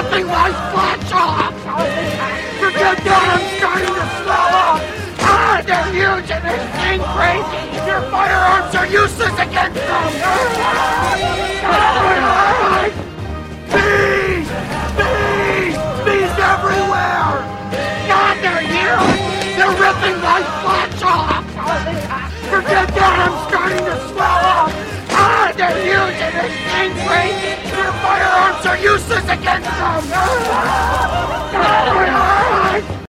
ripping my flesh off! Forget that, I'm starting to swell up! They're huge and they're staying crazy! Your firearms are useless against them! Bees! Bees! Bees everywhere! God, they're huge! They're ripping my flesh off! Forget that, I'm starting to swell up! They're huge and they're staying crazy! Your firearms are useless against them!